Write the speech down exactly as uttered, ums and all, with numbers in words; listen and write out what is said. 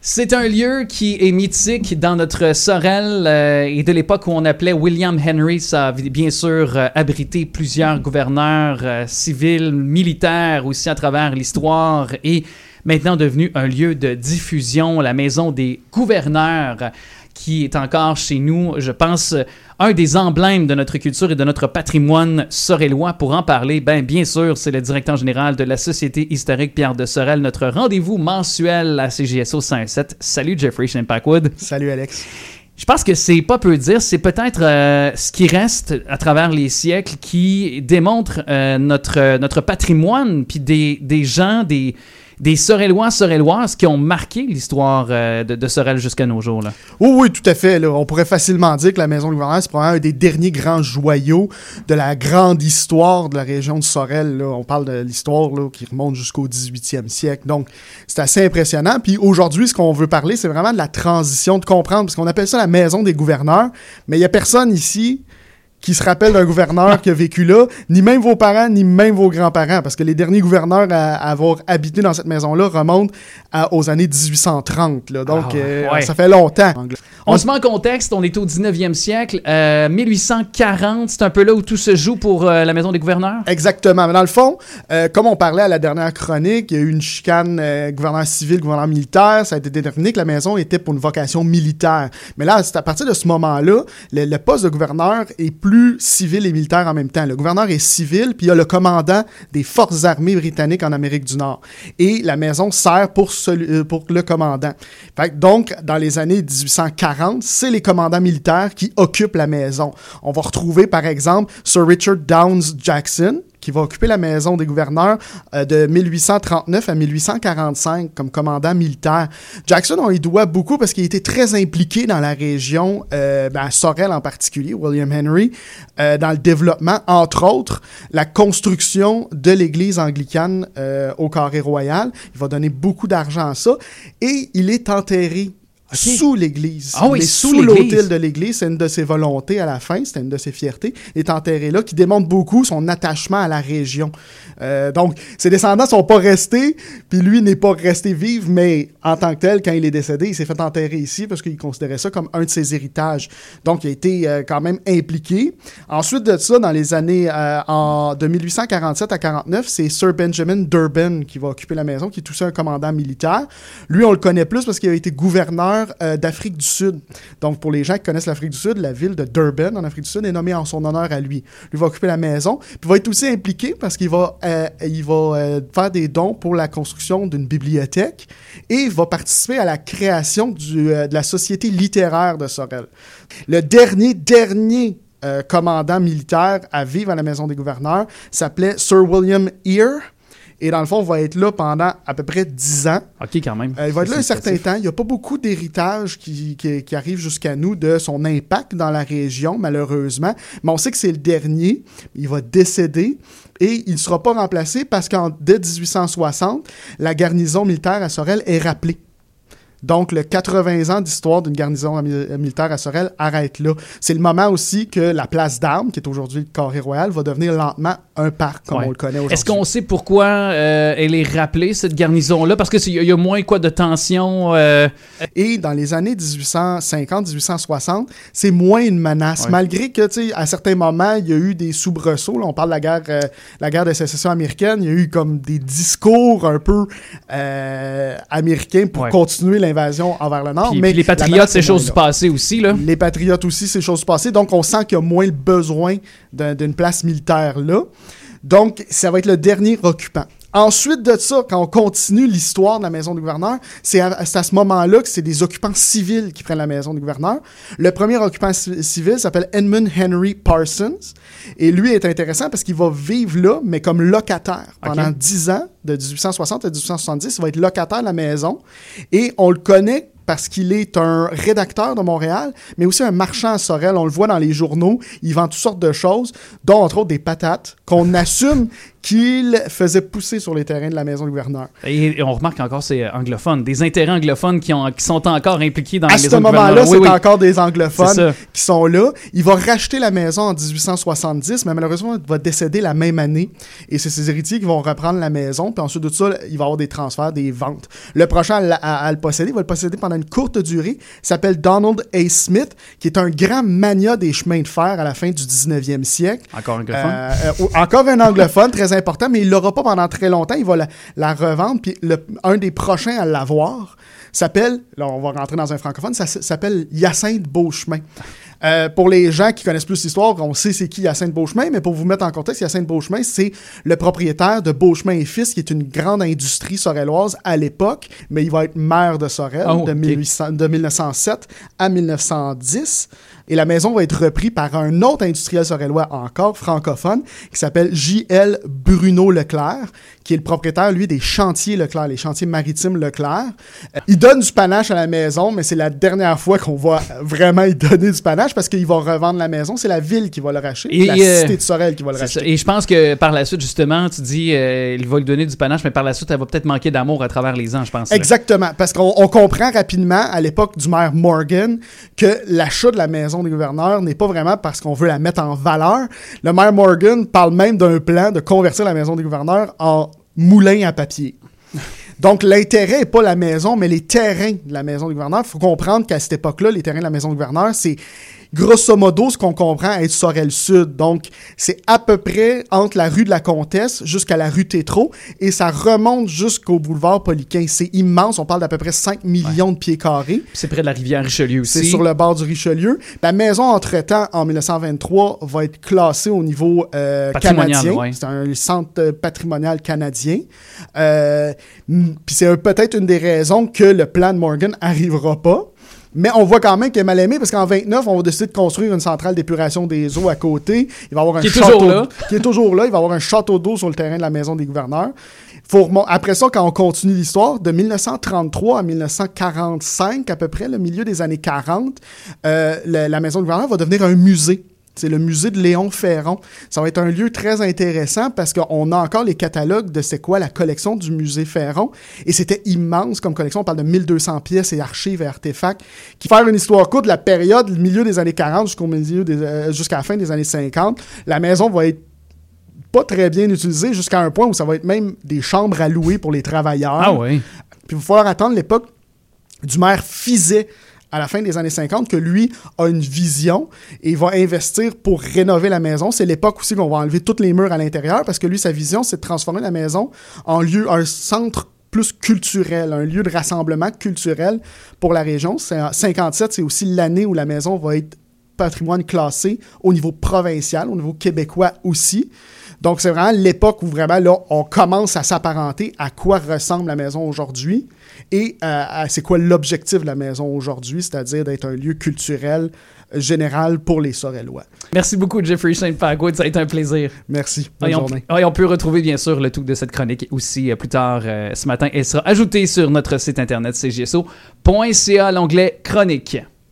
C'est un lieu qui est mythique dans notre Sorel euh, et de l'époque où on appelait William Henry. Ça a bien sûr euh, abrité plusieurs gouverneurs euh, civils, militaires aussi à travers l'histoire et maintenant devenu un lieu de diffusion, la maison des gouverneurs qui est encore chez nous, je pense, un des emblèmes de notre culture et de notre patrimoine sorellois. Pour en parler, ben, bien sûr, c'est le directeur général de la Société historique Pierre de Sorel, notre rendez-vous mensuel à C J S O cent sept. Salut Jeffrey Shane-Packwood. Salut Alex. Je pense que c'est pas peu dire, c'est peut-être euh, ce qui reste à travers les siècles qui démontre euh, notre, notre patrimoine, puis des, des gens, des... des Sorellois, Sorelloises qui ont marqué l'histoire euh, de, de Sorel jusqu'à nos jours. Là. Oui, oui, tout à fait. Là. On pourrait facilement dire que la Maison du gouverneur, c'est probablement un des derniers grands joyaux de la grande histoire de la région de Sorel. Là. On parle de l'histoire là, qui remonte jusqu'au dix-huitième siècle. Donc, c'est assez impressionnant. Puis aujourd'hui, ce qu'on veut parler, c'est vraiment de la transition, de comprendre, parce qu'on appelle ça la Maison des gouverneurs, mais il n'y a personne ici qui se rappelle d'un gouverneur qui a vécu là, ni même vos parents, ni même vos grands-parents, parce que les derniers gouverneurs à, à avoir habité dans cette maison-là remontent à, aux années dix-huit cent trente. Là. Donc, ah, euh, ouais. ça fait longtemps. On, on se met en contexte, on est au dix-neuvième siècle. Euh, mille huit cent quarante, c'est un peu là où tout se joue pour euh, la Maison des gouverneurs? Exactement. Mais dans le fond, euh, comme on parlait à la dernière chronique, il y a eu une chicane euh, gouverneur civil, gouverneur militaire. Ça a été déterminé que la maison était pour une vocation militaire. Mais là, c'est à partir de ce moment-là, le, le poste de gouverneur est plus civil et militaire en même temps. Le gouverneur est civil, puis il y a le commandant des forces armées britanniques en Amérique du Nord. Et la maison sert pour, celui, pour le commandant. Fait que donc, dans les années dix-huit cent quarante, c'est les commandants militaires qui occupent la maison. On va retrouver, par exemple, Sir Richard Downes Jackson, qui va occuper la maison des gouverneurs euh, de mille huit cent trente-neuf à mille huit cent quarante-cinq comme commandant militaire. Jackson, on y doit beaucoup parce qu'il a été très impliqué dans la région, euh, ben, à Sorel en particulier, William Henry, euh, dans le développement, entre autres, la construction de l'église anglicane euh, au Carré Royal. Il va donner beaucoup d'argent à ça et il est enterré Okay. sous l'église. Ah oui, mais sous, sous l'église. l'autel de l'église, c'est une de ses volontés à la fin, c'était une de ses fiertés. Il est enterré là, qui démontre beaucoup son attachement à la région. Euh, donc, ses descendants sont pas restés, puis lui n'est pas resté vivre, mais en tant que tel, quand il est décédé, il s'est fait enterrer ici parce qu'il considérait ça comme un de ses héritages. Donc, il a été euh, quand même impliqué. Ensuite de ça, dans les années euh, en, de mille huit cent quarante-sept à quarante-neuf, c'est Sir Benjamin Durbin qui va occuper la maison, qui est aussi un commandant militaire. Lui, on le connaît plus parce qu'il a été gouverneur Euh, d'Afrique du Sud. Donc, pour les gens qui connaissent l'Afrique du Sud, la ville de Durban, en Afrique du Sud, est nommée en son honneur à lui. Lui va occuper la maison, puis va être aussi impliqué parce qu'il va, euh, il va euh, faire des dons pour la construction d'une bibliothèque et il va participer à la création du, euh, de la Société littéraire de Sorel. Le dernier, dernier euh, commandant militaire à vivre à la Maison des gouverneurs s'appelait Sir William Eyre. Et dans le fond, il va être là pendant à peu près dix ans. OK, quand même. Euh, il va être là un certain temps. Il n'y a pas beaucoup d'héritage qui, qui, qui arrive jusqu'à nous de son impact dans la région, malheureusement. Mais on sait que c'est le dernier. Il va décéder et il ne sera pas remplacé parce qu'en dès dix-huit cent soixante, la garnison militaire à Sorel est rappelée. Donc, le quatre-vingts ans d'histoire d'une garnison militaire à Sorel arrête là. C'est le moment aussi que la place d'Armes, qui est aujourd'hui le Carré Royal, va devenir lentement un parc, comme ouais. on le connaît aujourd'hui. Est-ce qu'on sait pourquoi euh, elle est rappelée, cette garnison-là? Parce qu'il y, y a moins quoi de tension. Euh... Et dans les années dix-huit cent cinquante, dix-huit cent soixante, c'est moins une menace. Ouais. Malgré que, tu sais, à certains moments, il y a eu des soubresauts. Là, on parle de la guerre, euh, la guerre de sécession américaine. Il y a eu comme des discours un peu euh, américains pour ouais. continuer l'invasion envers le Nord. Puis, mais puis les patriotes, c'est chose du passé aussi, là. Les patriotes aussi, c'est chose du passé. Donc, on sent qu'il y a moins le besoin d'un, d'une place militaire là. Donc, ça va être le dernier occupant. Ensuite de ça, quand on continue l'histoire de la maison du gouverneur, c'est à, c'est à ce moment-là que c'est des occupants civils qui prennent la maison du gouverneur. Le premier occupant c- civil s'appelle Edmund Henry Parsons. Et lui est intéressant parce qu'il va vivre là, mais comme locataire. Pendant okay. dix ans, de dix-huit cent soixante à dix-huit cent soixante-dix, il va être locataire de la maison. Et on le connaît parce qu'il est un rédacteur de Montréal, mais aussi un marchand à Sorel. On le voit dans les journaux. Il vend toutes sortes de choses, dont entre autres des patates, qu'on assume qu'il faisait pousser sur les terrains de la maison du gouverneur. Et, et on remarque encore c'est anglophone, des intérêts anglophones qui, ont, qui sont encore impliqués dans à la maison du gouverneur. À ce moment-là, oui, c'est oui. encore des anglophones qui sont là. Il va racheter la maison en dix-huit cent soixante-dix, mais malheureusement, il va décéder la même année. Et c'est ses héritiers qui vont reprendre la maison. Puis ensuite de ça, il va y avoir des transferts, des ventes. Le prochain à, à, à le posséder, il va le posséder pendant une courte durée. Il s'appelle Donald A. Smith, qui est un grand mania des chemins de fer à la fin du dix-neuvième siècle. Encore anglophone. Euh, euh, encore un anglophone, très important, mais il l'aura pas pendant très longtemps. Il va la, la revendre. Puis le, un des prochains à l'avoir s'appelle, là on va rentrer dans un francophone, ça s'appelle Hyacinthe Beauchemin. Euh, pour les gens qui connaissent plus l'histoire, on sait c'est qui Hyacinthe Beauchemin, mais pour vous mettre en contexte, Hyacinthe Beauchemin, c'est le propriétaire de Beauchemin et Fils, qui est une grande industrie sorelloise à l'époque, mais il va être maire de Sorel oh, de, okay. mille huit cents, de mille neuf cent sept à mille neuf cent dix. Et la maison va être reprise par un autre industriel sorellois encore francophone qui s'appelle J L Bruno Leclerc, qui est le propriétaire, lui, des chantiers Leclerc, les chantiers maritimes Leclerc. Euh, il donne du panache à la maison, mais c'est la dernière fois qu'on va vraiment y donner du panache parce qu'il va revendre la maison. C'est la ville qui va le racheter, et la euh, cité de Sorel qui va le racheter. Ça. Et je pense que par la suite, justement, tu dis euh, il va lui donner du panache, mais par la suite, elle va peut-être manquer d'amour à travers les ans, je pense. Exactement, là. Parce qu'on on comprend rapidement, à l'époque du maire Morgan, que l'achat de la maison des gouverneurs n'est pas vraiment parce qu'on veut la mettre en valeur. Le maire Morgan parle même d'un plan de convertir la maison des gouverneurs en moulin à papier. Donc, l'intérêt n'est pas la maison, mais les terrains de la maison du gouverneur. Il faut comprendre qu'à cette époque-là, les terrains de la maison du gouverneur, c'est grosso modo ce qu'on comprend être Sorel-Sud. Donc, c'est à peu près entre la rue de la Comtesse jusqu'à la rue Tétreault et ça remonte jusqu'au boulevard Poliquin. C'est immense. On parle d'à peu près cinq millions ouais. de pieds carrés. C'est près de la rivière Richelieu aussi. C'est sur le bord du Richelieu. La maison, entre-temps, en mille neuf cent vingt-trois, va être classée au niveau euh, canadien. Ouais. C'est un centre patrimonial canadien. Euh, Puis c'est peut-être une des raisons que le plan de Morgan n'arrivera pas. Mais on voit quand même qu'il est mal aimé parce qu'en vingt-neuf, on va décider de construire une centrale d'épuration des eaux à côté. Il va y avoir un qui est château toujours là. Qui est toujours là. Il va y avoir un château d'eau sur le terrain de la maison des gouverneurs. Faut remont... Après ça, quand on continue l'histoire, de mille neuf cent trente-trois à mille neuf cent quarante-cinq, à peu près, le milieu des années quarante, euh, la, la maison des gouverneurs va devenir un musée. C'est le musée de Léon Ferron. Ça va être un lieu très intéressant parce qu'on a encore les catalogues de c'est quoi la collection du musée Ferron. Et c'était immense comme collection. On parle de mille deux cents pièces et archives et artefacts. Qui faire une histoire courte, la période, le milieu des années quarante jusqu'au milieu des, euh, jusqu'à la fin des années cinquante, la maison va être pas très bien utilisée jusqu'à un point où ça va être même des chambres à louer pour les travailleurs. Ah oui. Puis il va falloir attendre l'époque du maire Fizet à la fin des années cinquante, que lui a une vision et il va investir pour rénover la maison. C'est l'époque aussi qu'on va enlever tous les murs à l'intérieur parce que lui, sa vision, c'est de transformer la maison en lieu, un centre plus culturel, un lieu de rassemblement culturel pour la région. C'est, cinquante-sept, c'est aussi l'année où la maison va être patrimoine classé au niveau provincial, au niveau québécois aussi. Donc, c'est vraiment l'époque où vraiment, là, on commence à s'apparenter à quoi ressemble la maison aujourd'hui et euh, à c'est quoi l'objectif de la maison aujourd'hui, c'est-à-dire d'être un lieu culturel général pour les Sorellois. Merci beaucoup, Jeffrey Saint Pagwood. Ça a été un plaisir. Merci. Bonne et journée. On, et on peut retrouver, bien sûr, le tout de cette chronique aussi euh, plus tard euh, ce matin. Elle sera ajoutée sur notre site internet c g s o point c a, l'onglet Chronique.